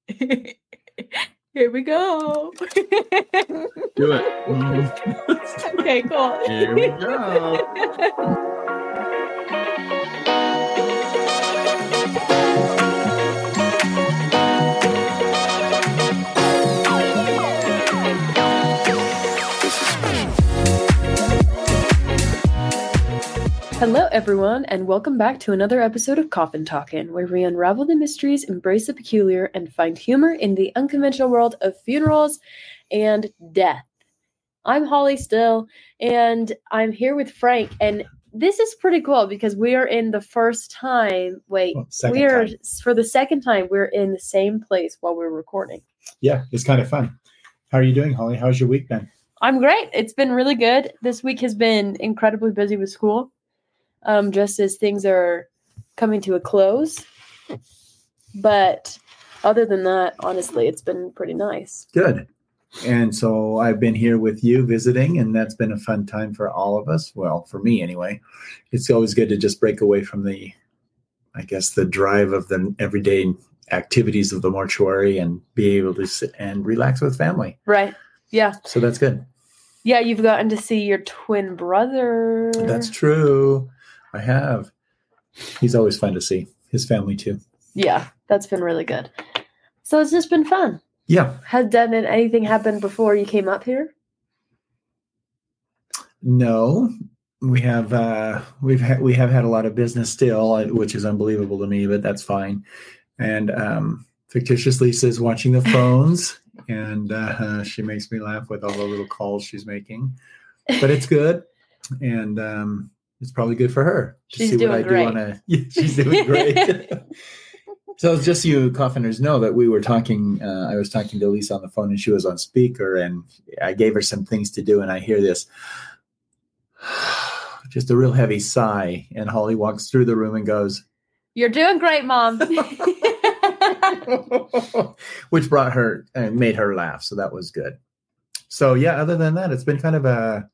Here we go. Do it. Okay, cool. Here we go. Hello, everyone, and welcome back to another episode of Coffin Talkin', where we unravel the mysteries, embrace the peculiar, and find humor in the unconventional world of funerals and death. I'm Holly Still, and I'm here with Frank, and this is pretty cool because we are in the first time. For the second time, we're in the same place while we're recording. Yeah, it's kind of fun. How are you doing, Holly? How's your week been? I'm great. It's been really good. This week has been incredibly busy with school. Just as things are coming to a close. But other than that, honestly, it's been pretty nice. Good. And so I've been here with you visiting, and that's been a fun time for all of us. Well, for me anyway. It's always good to just break away from the drive of the everyday activities of the mortuary and be able to sit and relax with family. Right. Yeah. So that's good. Yeah, you've gotten to see your twin brother. That's true. I have. He's always fun to see. His family, too. Yeah, that's been really good. So it's just been fun. Yeah. Has anything happened before you came up here? No. We have had a lot of business still, which is unbelievable to me, but that's fine. And fictitious Lisa is watching the phones, and she makes me laugh with all the little calls she's making. But it's good. And it's probably good for her to she's see doing what I great. do on she's doing great. So just so you coffiners know that we were talking, I was talking to Lisa on the phone and she was on speaker and I gave her some things to do and I hear this, just a real heavy sigh. And Holly walks through the room and goes, "You're doing great, Mom." Which brought her and made her laugh. So that was good. So yeah, other than that, it's been kind of a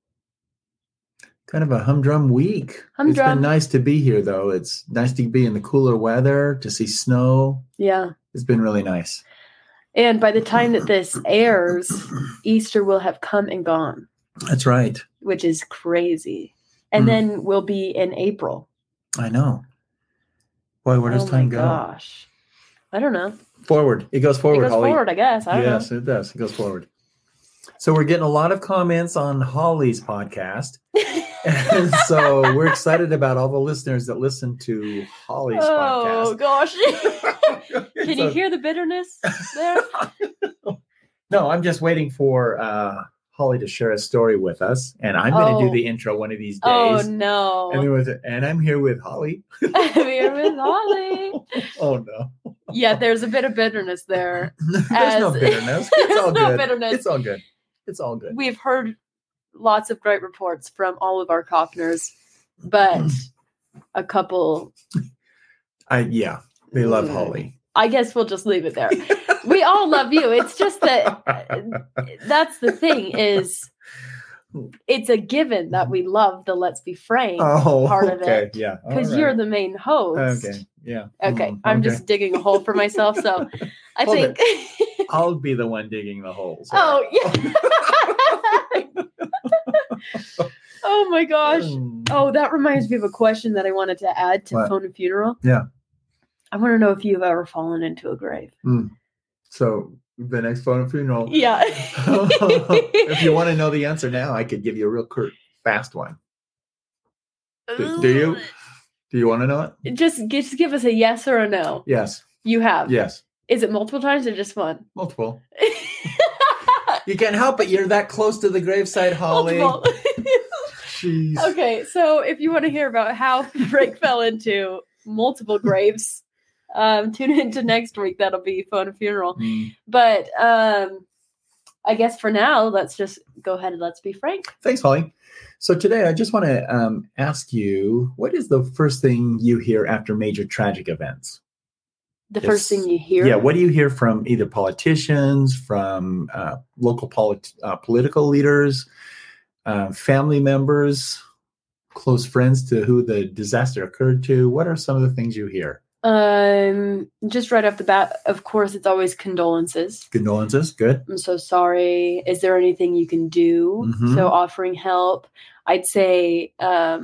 humdrum week. It's been nice to be here, though. It's nice to be in the cooler weather, to see snow. Yeah. It's been really nice. And by the time that this airs, Easter will have come and gone. That's right. Which is crazy. And then we'll be in April. I know. Boy, where does time go? Oh, my gosh. I don't know. Forward. It goes forward, Holly. It goes forward, I guess. I don't know. Yes, it does. It goes forward. So we're getting a lot of comments on Holly's podcast. And so we're excited about all the listeners that listen to Holly's podcast. Oh, gosh. Can you hear the bitterness there? No, I'm just waiting for Holly to share a story with us. And I'm going to do the intro one of these days. Oh, no. And I'm here with Holly. I'm here with Holly. Oh, no. Yeah, there's a bit of bitterness there. There's no bitterness. It's all good. Bitterness. It's all good. It's all good. We've heard lots of great reports from all of our Coffners, but a couple. They love Holly. I guess we'll just leave it there. We all love you. It's just that that's the thing is it's a given that we love the Let's Be Frank part of it. Yeah. Because you're the main host. Okay. Yeah. Okay. I'm just digging a hole for myself. So I think I'll be the one digging the holes. Oh, yeah. Oh my gosh. Oh, that reminds me of a question that I wanted to add to Phone and Funeral. Yeah. I want to know if you've ever fallen into a grave. So the next Phone and Funeral. Yeah. If you want to know the answer now, I could give you a real fast one. Do you? Do you want to know it? Just give us a yes or a no. Yes. You have? Yes. Is it multiple times or just one? Multiple. You can't help it. You're that close to the graveside, Holly. Jeez. Okay, so if you want to hear about how Frank fell into multiple graves, tune into next week. That'll be Phone and Funeral. But I guess for now, let's just go ahead and let's be Frank. Thanks, Holly. So today I just want to ask you, what is the first thing you hear after major tragic events? The first thing you hear? Yeah, what do you hear from either politicians, from local political leaders, family members, close friends to who the disaster occurred to? What are some of the things you hear? Just right off the bat, of course, it's always condolences. Condolences, good. I'm so sorry. Is there anything you can do? Mhm. So offering help. I'd say a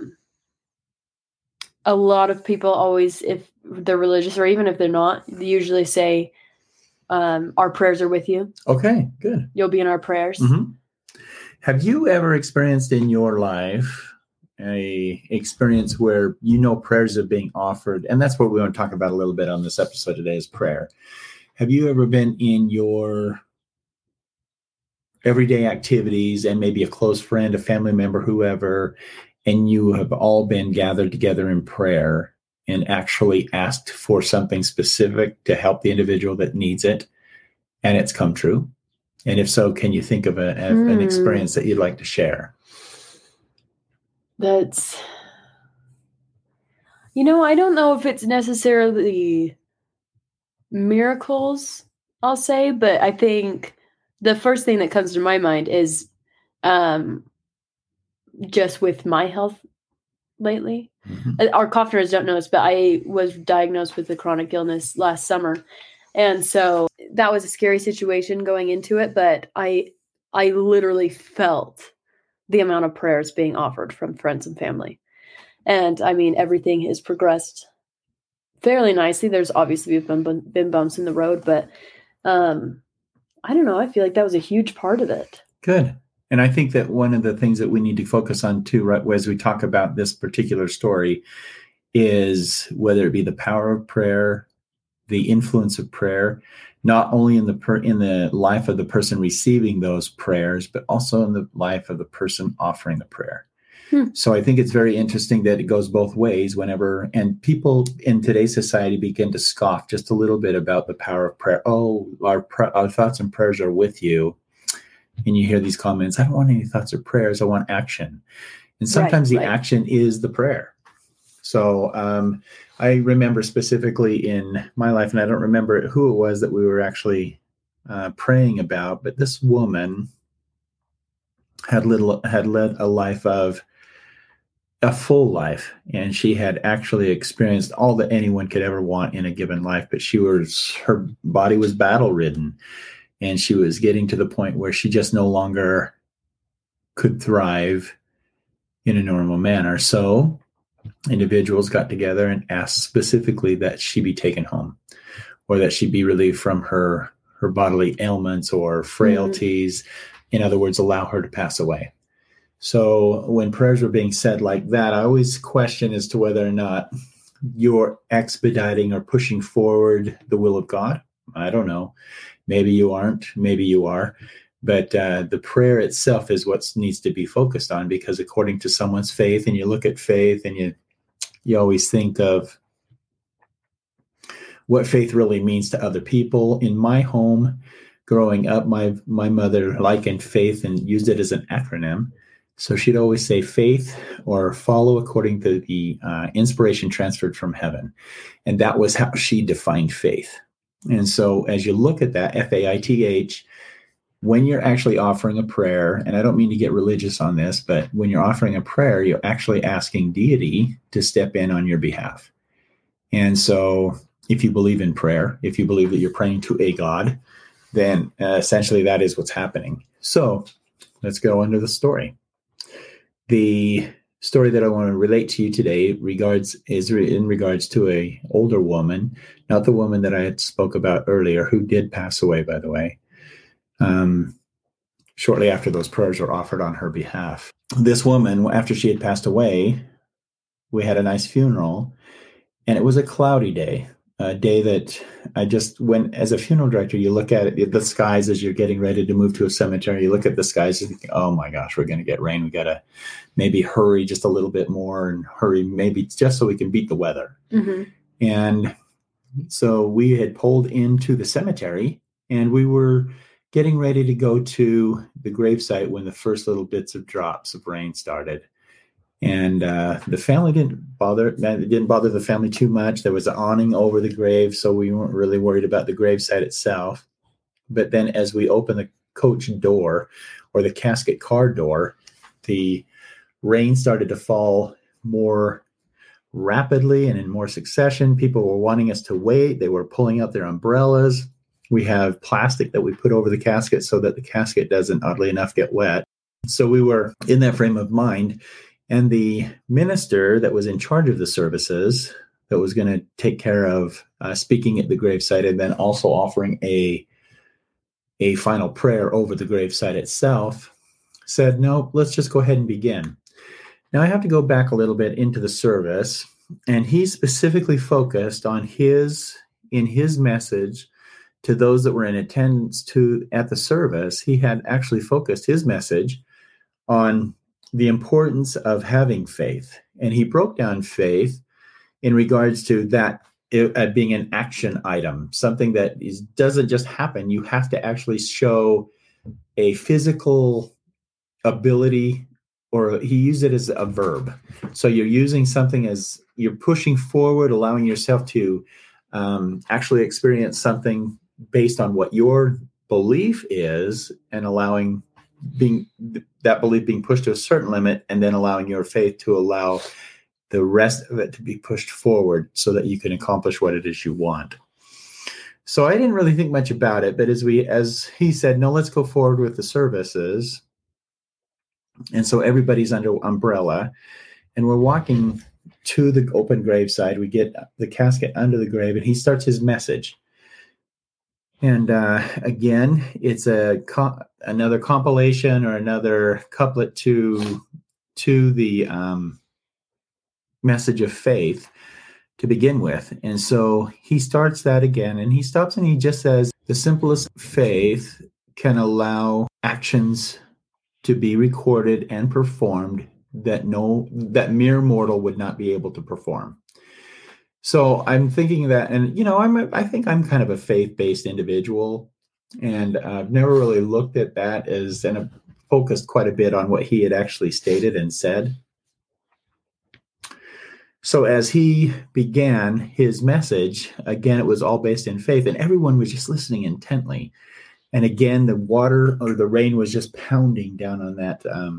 lot of people always, if they're religious or even if they're not, they usually say, our prayers are with you. Okay, good. You'll be in our prayers. Mhm. Have you ever experienced in your life a experience where prayers are being offered? And that's what we want to talk about a little bit on this episode today is prayer. Have you ever been in your everyday activities and maybe a close friend, a family member, whoever, and you have all been gathered together in prayer and actually asked for something specific to help the individual that needs it, and it's come true? And if so, can you think of an experience that you'd like to share? That's, I don't know if it's necessarily miracles, I'll say, but I think the first thing that comes to my mind is just with my health lately. Mhm. Our coffiners don't know this, but I was diagnosed with a chronic illness last summer. And so that was a scary situation going into it, but I literally felt the amount of prayers being offered from friends and family. And I mean, everything has progressed fairly nicely. There's obviously been bumps in the road, but I don't know. I feel like that was a huge part of it. Good. And I think that one of the things that we need to focus on too, right, as we talk about this particular story, is whether it be the power of prayer, the influence of prayer, not only in the life of the person receiving those prayers, but also in the life of the person offering the prayer. So I think it's very interesting that it goes both ways and people in today's society begin to scoff just a little bit about the power of prayer. Oh, our thoughts and prayers are with you. And you hear these comments, I don't want any thoughts or prayers, I want action. And sometimes the action is the prayer. So I remember specifically in my life, and I don't remember who it was that we were actually praying about, but this woman had led a full life, and she had actually experienced all that anyone could ever want in a given life, but her body was battle ridden, and she was getting to the point where she just no longer could thrive in a normal manner. So individuals got together and asked specifically that she be taken home, or that she be relieved from her bodily ailments or frailties. In other words, allow her to pass away. So when prayers were being said like that, I always question as to whether or not you're expediting or pushing forward the will of God. I don't know. Maybe you aren't. Maybe you are. But the prayer itself is what needs to be focused on, because according to someone's faith, and you look at faith and you always think of what faith really means to other people. In my home, growing up, my mother likened faith and used it as an acronym. So she'd always say faith, or follow according to the inspiration transferred from heaven. And that was how she defined faith. And so as you look at that, FAITH, when you're actually offering a prayer, and I don't mean to get religious on this, but when you're offering a prayer, you're actually asking deity to step in on your behalf. And so if you believe in prayer, if you believe that you're praying to a God, then essentially that is what's happening. So let's go into the story. The story that I want to relate to you today is in regards to a older woman, not the woman that I had spoke about earlier, who did pass away, by the way, shortly after those prayers were offered on her behalf. This woman, after she had passed away, we had a nice funeral, and it was a cloudy day, a day that I just went, as a funeral director, you look at it, the skies as you're getting ready to move to a cemetery, you look at the skies and think, oh my gosh, we're going to get rain. We got to maybe hurry just a little bit more, and hurry maybe just so we can beat the weather. Mm-hmm. And so we had pulled into the cemetery, and we were getting ready to go to the gravesite when the first little bits of drops of rain started. And the family didn't bother the family too much. There was an awning over the grave, so we weren't really worried about the gravesite itself. But then as we opened the coach door, or the casket car door, the rain started to fall more rapidly and in more succession. People were wanting us to wait. They were pulling out their umbrellas. We have plastic that we put over the casket so that the casket doesn't, oddly enough, get wet. So we were in that frame of mind. And the minister that was in charge of the services, that was going to take care of speaking at the gravesite and then also offering a final prayer over the gravesite itself, said, no, let's just go ahead and begin. Now I have to go back a little bit into the service, and he specifically focused on in his message to those that were in attendance at the service. He had actually focused his message on the importance of having faith. And he broke down faith in regards to that being an action item, something that doesn't just happen. You have to actually show a physical ability, or he used it as a verb. So you're using something as you're pushing forward, allowing yourself to actually experience something based on what your belief is, and allowing that belief being pushed to a certain limit, and then allowing your faith to allow the rest of it to be pushed forward so that you can accomplish what it is you want. So I didn't really think much about it, but as he said, no, let's go forward with the services. And so everybody's under umbrella, and we're walking to the open graveside. We get the casket under the grave, and he starts his message. And again, it's another compilation or another couplet to the message of faith to begin with. And so he starts that again, and he stops and he just says, the simplest faith can allow actions to be recorded and performed that mere mortal would not be able to perform. So I'm thinking that, and I think I'm kind of a faith-based individual, and I've never really looked at that and I've focused quite a bit on what he had actually stated and said. So as he began his message, again, it was all based in faith, and everyone was just listening intently. And again, the water or the rain was just pounding down on that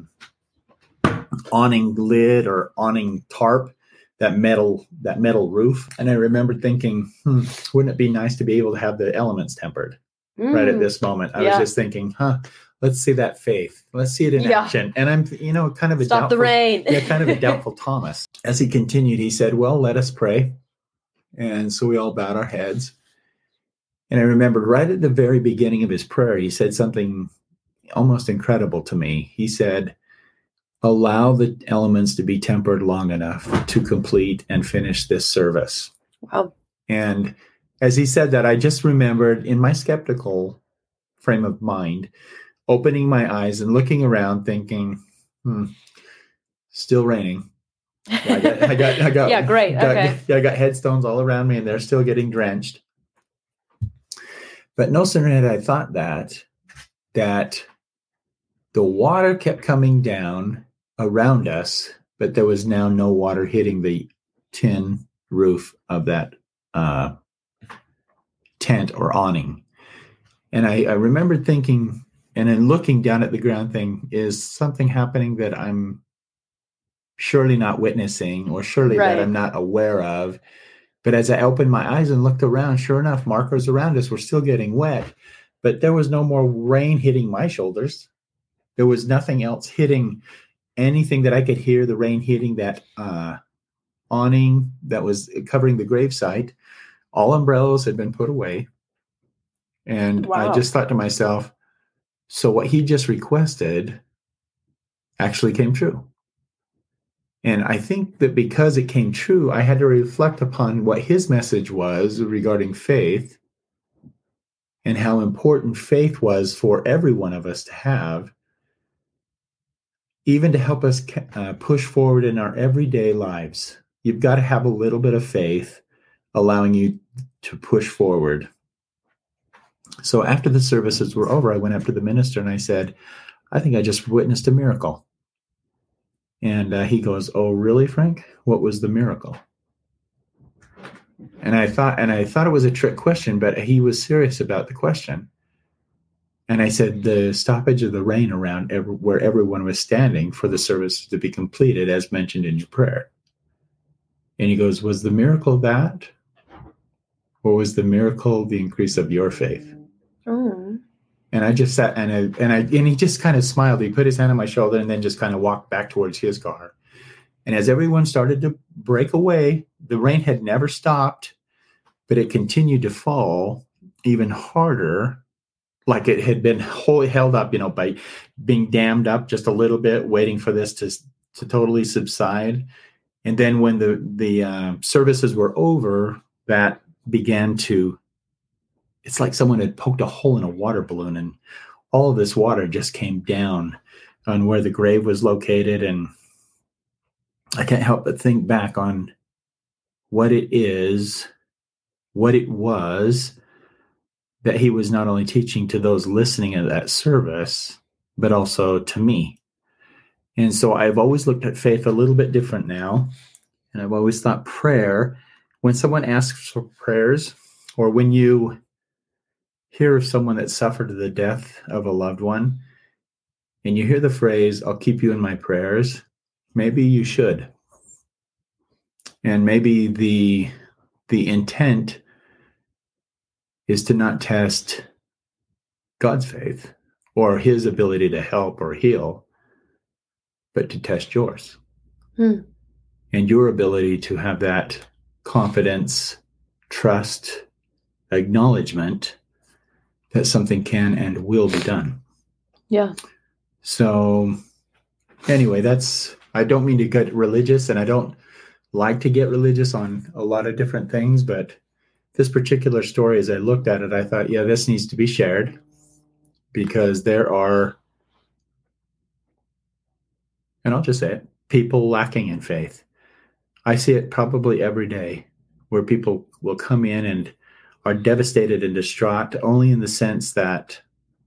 awning lid or awning tarp, that metal roof. And I remember thinking, wouldn't it be nice to be able to have the elements tempered right at this moment? I was just thinking, let's see that faith. Let's see it in action. And I'm, kind of stop the rain. Kind of a doubtful Thomas. As he continued, he said, well, let us pray. And so we all bowed our heads. And I remembered right at the very beginning of his prayer, he said something almost incredible to me. He said, allow the elements to be tempered long enough to complete and finish this service. Wow. And as he said that, I just remembered in my skeptical frame of mind, opening my eyes and looking around thinking, still raining. I got yeah, great. Okay. I got headstones all around me and they're still getting drenched. But no sooner had I thought that the water kept coming down around us, but there was now no water hitting the tin roof of that tent or awning. And I remembered thinking, and then looking down at the ground thing, is something happening that I'm surely not witnessing, or surely that I'm not aware of. But as I opened my eyes and looked around, sure enough, markers around us were still getting wet, but there was no more rain hitting my shoulders. There was nothing else hitting anything that I could hear the rain hitting that awning that was covering the gravesite. All umbrellas had been put away. And I just thought to myself, so what he just requested actually came true. And I think that because it came true, I had to reflect upon what his message was regarding faith and how important faith was for every one of us to have, even to help us push forward in our everyday lives. You've got to have a little bit of faith allowing you to push forward. So after the services were over, I went up to the minister and I said, I think I just witnessed a miracle. And he goes, oh, really, Frank? What was the miracle? And I thought it was a trick question, but he was serious about the question. And I said, the stoppage of the rain around where everyone was standing for the service to be completed, as mentioned in your prayer. And he goes, was the miracle that? Or was the miracle the increase of your faith? Oh. And I just sat and he just kind of smiled. He put his hand on my shoulder and then just kind of walked back towards his car. And as everyone started to break away, the rain had never stopped, but it continued to fall even harder, like it had been wholly held up, by being dammed up just a little bit, waiting for this to totally subside. And then when the services were over, that began to, it's like someone had poked a hole in a water balloon, and all of this water just came down on where the grave was located. And I can't help but think back on what it was that he was not only teaching to those listening at that service, but also to me. And so I've always looked at faith a little bit different now. And I've always thought prayer, when someone asks for prayers, or when you hear of someone that suffered the death of a loved one, and you hear the phrase, I'll keep you in my prayers, maybe you should. And maybe the intent is to not test God's faith or his ability to help or heal, but to test yours. And your ability to have that confidence, trust, acknowledgement that something can and will be done. Yeah. So anyway, I don't mean to get religious, and I don't like to get religious on a lot of different things, but this particular story, as I looked at it, I thought, yeah, this needs to be shared, because there are, and I'll just say it, people lacking in faith. I see it probably every day, where people will come in and are devastated and distraught, only in the sense that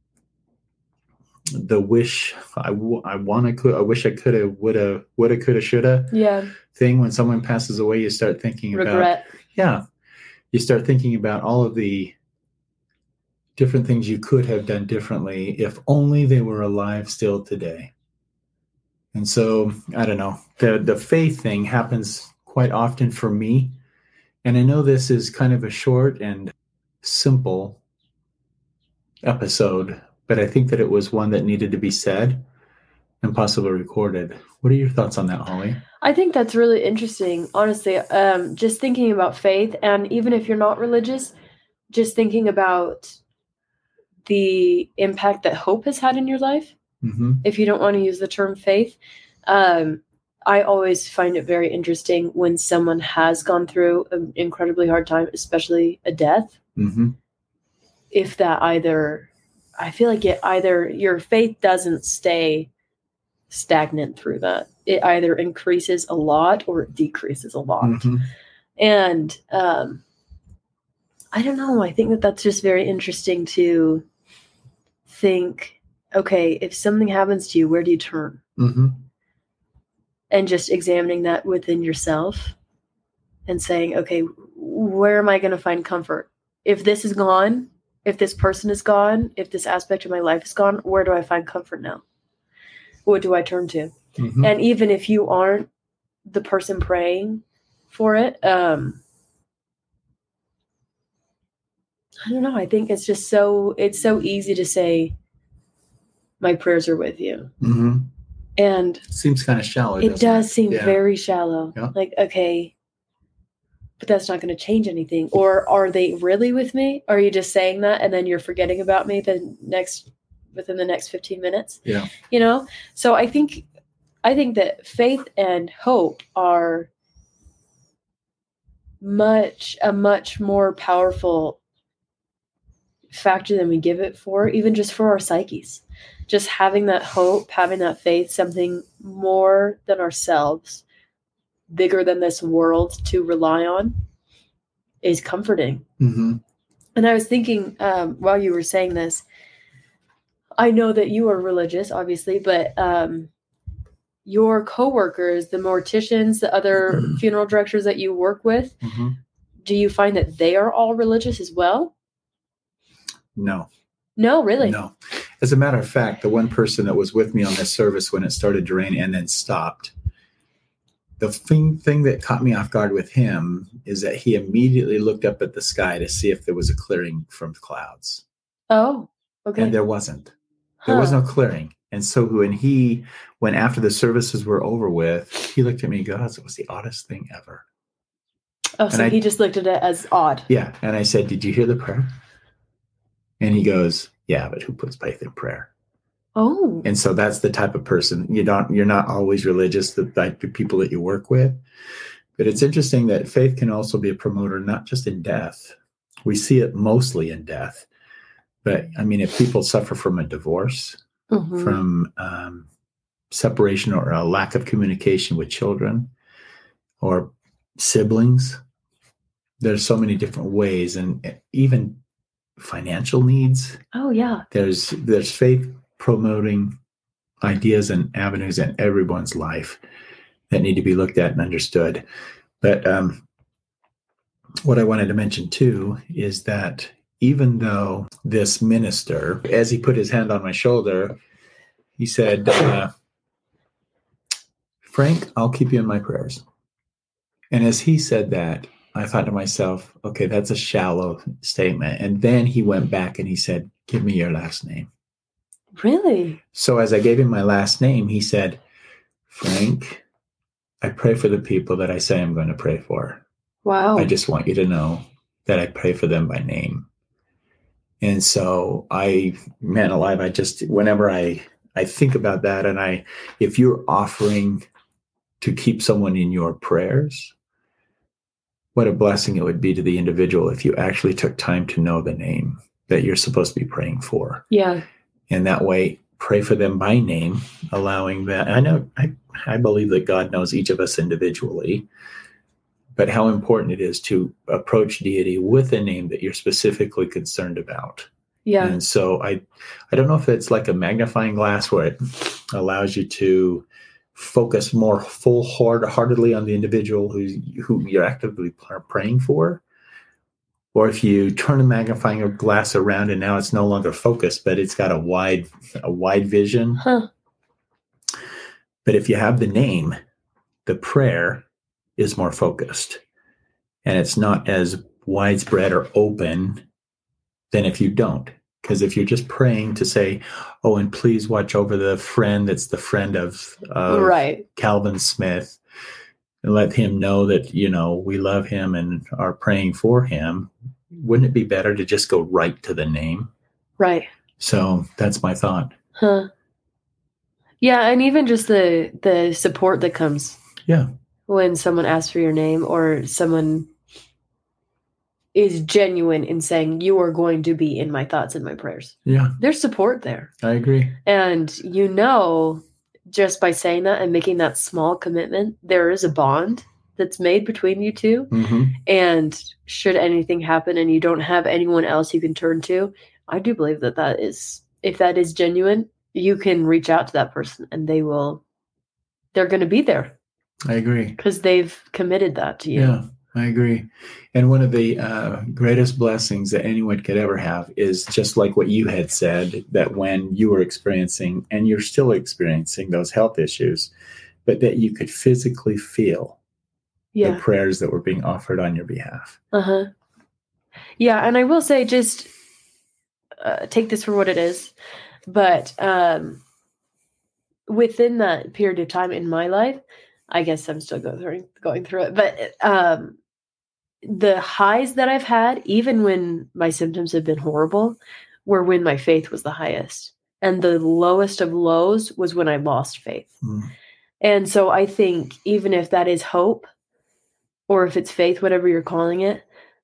the wish I wish I could have, woulda, coulda, shoulda thing. When someone passes away, you start thinking regret. You start thinking about all of the different things you could have done differently if only they were alive still today. And so, I don't know, the faith thing happens quite often for me. And I know this is kind of a short and simple episode, but I think that it was one that needed to be said and possibly recorded. What are your thoughts on that, Holly? I think that's really interesting, honestly. Just thinking about faith, and even if you're not religious, just thinking about the impact that hope has had in your life. Mm-hmm. If you don't want to use the term faith, I always find it very interesting when someone has gone through an incredibly hard time, especially a death. Mm-hmm. If that I feel like either your faith doesn't stay stagnant through that. It either increases a lot or it decreases a lot. Mm-hmm. And I don't know. I think that that's just very interesting to think, okay, if something happens to you, where do you turn? Mm-hmm. And just examining that within yourself and saying, okay, where am I going to find comfort? If this is gone, if this person is gone, if this aspect of my life is gone, where do I find comfort now? What do I turn to? Mm-hmm. And even if you aren't the person praying for it, I don't know. I think it's just it's so easy to say, my prayers are with you. Mm-hmm. And it seems kind of shallow. It does seem very shallow. Yeah. Like, okay, but that's not going to change anything. Or are they really with me? Are you just saying that and then you're forgetting about me within the next 15 minutes? Yeah. So I think that faith and hope are a much more powerful factor than we give it for, even just for our psyches. Just having that hope, having that faith, something more than ourselves, bigger than this world to rely on, is comforting. Mm-hmm. And I was thinking, while you were saying this, I know that you are religious, obviously, but your coworkers, the morticians, the other funeral directors that you work with, mm-hmm. do you find that they are all religious as well? No, really? No. As a matter of fact, the one person that was with me on this service when it started to rain and then stopped, the thing that caught me off guard with him is that he immediately looked up at the sky to see if there was a clearing from the clouds. Oh, okay. And there wasn't. There was no clearing. And so when after the services were over with, he looked at me and goes, it was the oddest thing ever. Oh, so he just looked at it as odd. Yeah. And I said, did you hear the prayer? And he goes, yeah, but who puts faith in prayer? Oh. And so that's the type of person. You're not always religious, like the people that you work with. But it's interesting that faith can also be a promoter, not just in death. We see it mostly in death. But I mean, if people suffer from a divorce, from separation or a lack of communication with children or siblings, there's so many different ways, and even financial needs. Oh yeah. There's faith promoting ideas and avenues in everyone's life that need to be looked at and understood. But what I wanted to mention too is that even though this minister, as he put his hand on my shoulder, he said, Frank, I'll keep you in my prayers. And as he said that, I thought to myself, okay, that's a shallow statement. And then he went back and he said, give me your last name. Really? So as I gave him my last name, he said, Frank, I pray for the people that I say I'm going to pray for. Wow. I just want you to know that I pray for them by name. And so man alive, whenever I think about that, and if you're offering to keep someone in your prayers, what a blessing it would be to the individual if you actually took time to know the name that you're supposed to be praying for. Yeah. And that way, pray for them by name, allowing that. I believe that God knows each of us individually, but how important it is to approach deity with a name that you're specifically concerned about. Yeah. And so I don't know if it's like a magnifying glass where it allows you to focus more full-heartedly on the individual who you're actively praying for, or if you turn a magnifying glass around and now it's no longer focused, but it's got a wide vision. Huh. But if you have the name, the prayer is more focused, and it's not as widespread or open than if you don't. Because if you're just praying to say, oh, and please watch over the friend that's the friend of right. Calvin Smith, and let him know that, we love him and are praying for him, wouldn't it be better to just go right to the name? Right. So that's my thought. Huh. Yeah, and even just the support that comes. Yeah. When someone asks for your name, or someone is genuine in saying, you are going to be in my thoughts and my prayers. Yeah. There's support there. I agree. And just by saying that and making that small commitment, there is a bond that's made between you two. Mm-hmm. And should anything happen and you don't have anyone else you can turn to, I do believe that is, if that is genuine, you can reach out to that person and they're going to be there. I agree. Because they've committed that to you. Yeah, I agree. And one of the greatest blessings that anyone could ever have is just like what you had said, that when you were experiencing, and you're still experiencing those health issues, but that you could physically feel the prayers that were being offered on your behalf. Uh-huh. Yeah, and I will say, just take this for what it is, but within that period of time in my life, I guess I'm still going through it, but the highs that I've had, even when my symptoms have been horrible, were when my faith was the highest. And the lowest of lows was when I lost faith. Mm. And so I think even if that is hope, or if it's faith, whatever you're calling it,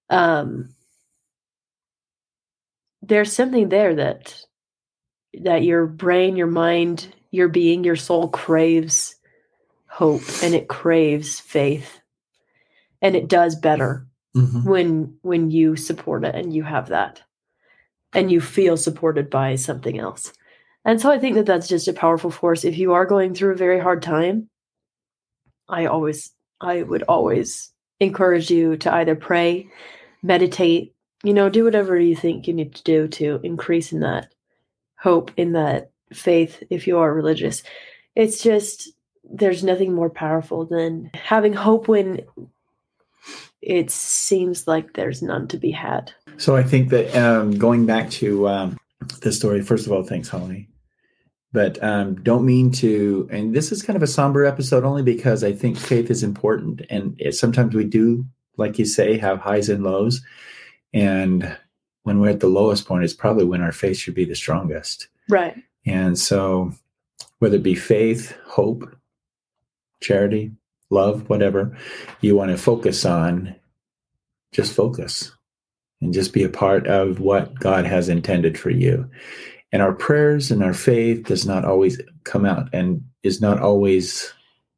there's something there that your brain, your mind, your being, your soul craves hope, and it craves faith, and it does better when you support it and you have that and you feel supported by something else. And so I think that's just a powerful force. If you are going through a very hard time, I would always encourage you to either pray, meditate, do whatever you think you need to do to increase in that hope, in that faith, if you are religious. It's just, there's nothing more powerful than having hope when it seems like there's none to be had. So I think that going back to the story, first of all, thanks, Holly. But don't mean to, and this is kind of a somber episode only because I think faith is important. And sometimes we do, like you say, have highs and lows. And when we're at the lowest point, it's probably when our faith should be the strongest. Right. And so whether it be faith, hope, charity, love, whatever you want to focus on, just focus and just be a part of what God has intended for you. And our prayers and our faith does not always come out and is not always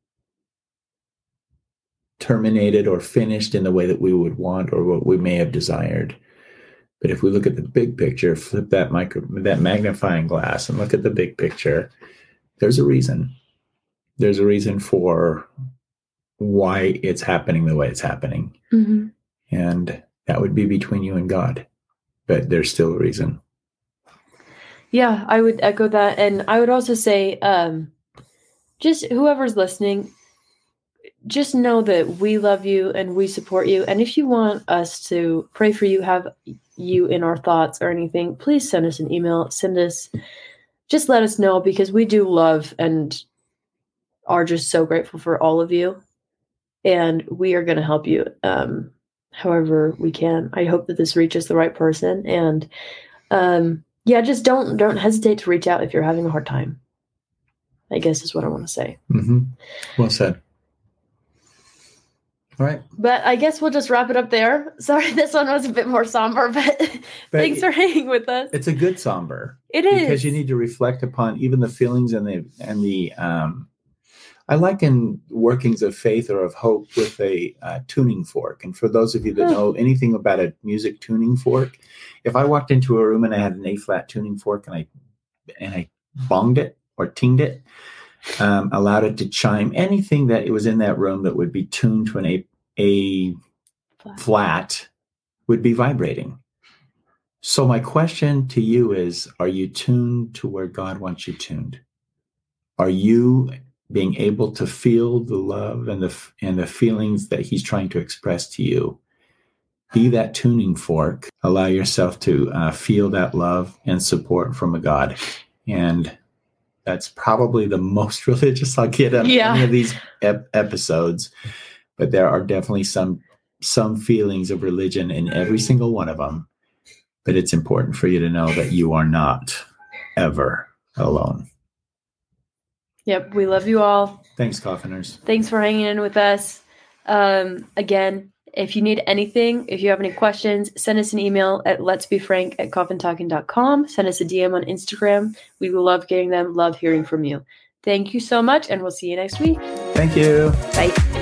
terminated or finished in the way that we would want or what we may have desired. But if we look at the big picture, flip that magnifying glass and look at the big picture, there's a reason. There's a reason for why it's happening the way it's happening. Mm-hmm. And that would be between you and God. But there's still a reason. Yeah, I would echo that. And I would also say, just whoever's listening, just know that we love you and we support you. And if you want us to pray for you, have you in our thoughts or anything, please send us an email. Just let us know, because we do love and are just so grateful for all of you. And we are going to help you however we can. I hope that this reaches the right person. And just don't hesitate to reach out if you're having a hard time, I guess is what I want to say. Mm-hmm. Well said. All right. But I guess we'll just wrap it up there. Sorry, this one was a bit more somber, but thanks for hanging with us. It's a good somber. It is. Because you need to reflect upon even the feelings and the I liken workings of faith or of hope with a tuning fork. And for those of you that know anything about a music tuning fork, if I walked into a room and I had an A-flat tuning fork and I bonged it or tinged it, allowed it to chime, anything that it was in that room that would be tuned to an A flat would be vibrating. So my question to you is, are you tuned to where God wants you tuned? Are you being able to feel the love and the feelings that he's trying to express to you? Be that tuning fork. Allow yourself to feel that love and support from a God. And that's probably the most religious I'll get on any of these episodes. But there are definitely some feelings of religion in every single one of them. But it's important for you to know that you are not ever alone. Yep. We love you all. Thanks, Coffiners. Thanks for hanging in with us. Again, if you need anything, if you have any questions, send us an email at letsbefrank@coffintalking.com. Send us a DM on Instagram. We love getting them. Love hearing from you. Thank you so much, and we'll see you next week. Thank you. Bye.